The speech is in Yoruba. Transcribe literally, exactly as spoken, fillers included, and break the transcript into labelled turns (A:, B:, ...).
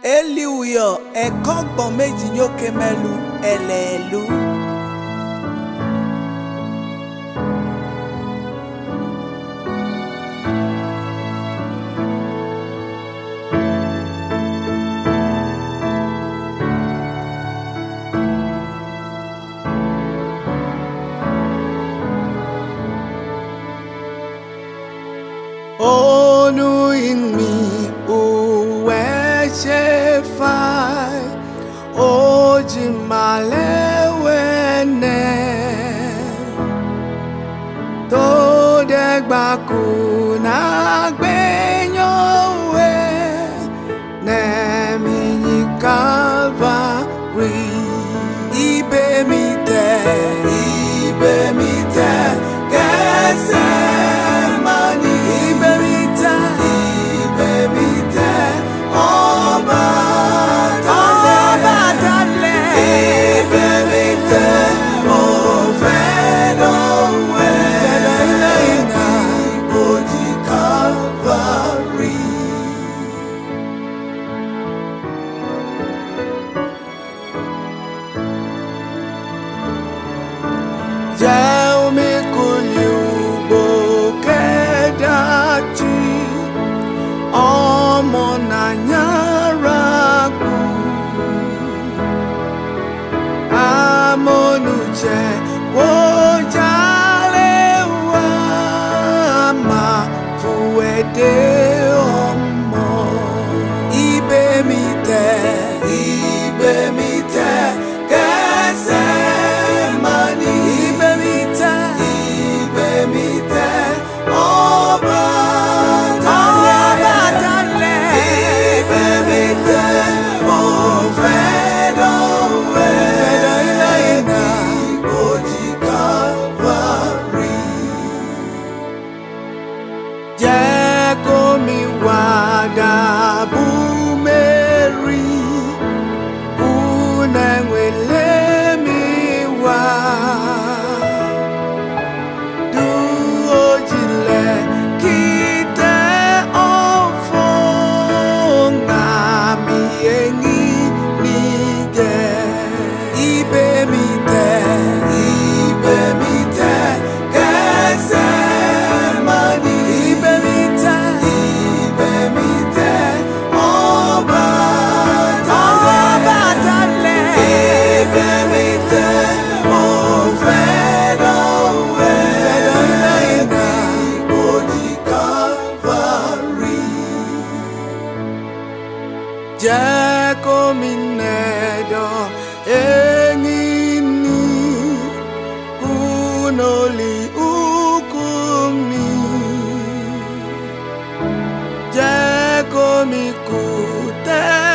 A: Eliuyo ekogbon meji nyoke melu elelu.
B: Onu in mi uwe shefai oji malewene to degba kuna gbenyowe nemi ni Calvary ibe mi te ibe mi te kese Jauh mikuliubo kedachi omo nanyaraku amonuche wojalewa ma fuede omo ibe mite ibe mite kese mani ibe mite ibe mite oba tale ibe mite o fedo we fedo oji Calvary jeko mi wada bumeri unenwele mi wa du ojile kite ofo ngami engi nige ibe mite ibe mite kese mani ibe mite ibe mite oba tale ibe mite o fedo we fedo oji Calvary Jeko minedo engini kunoli ukumi Jeko mikute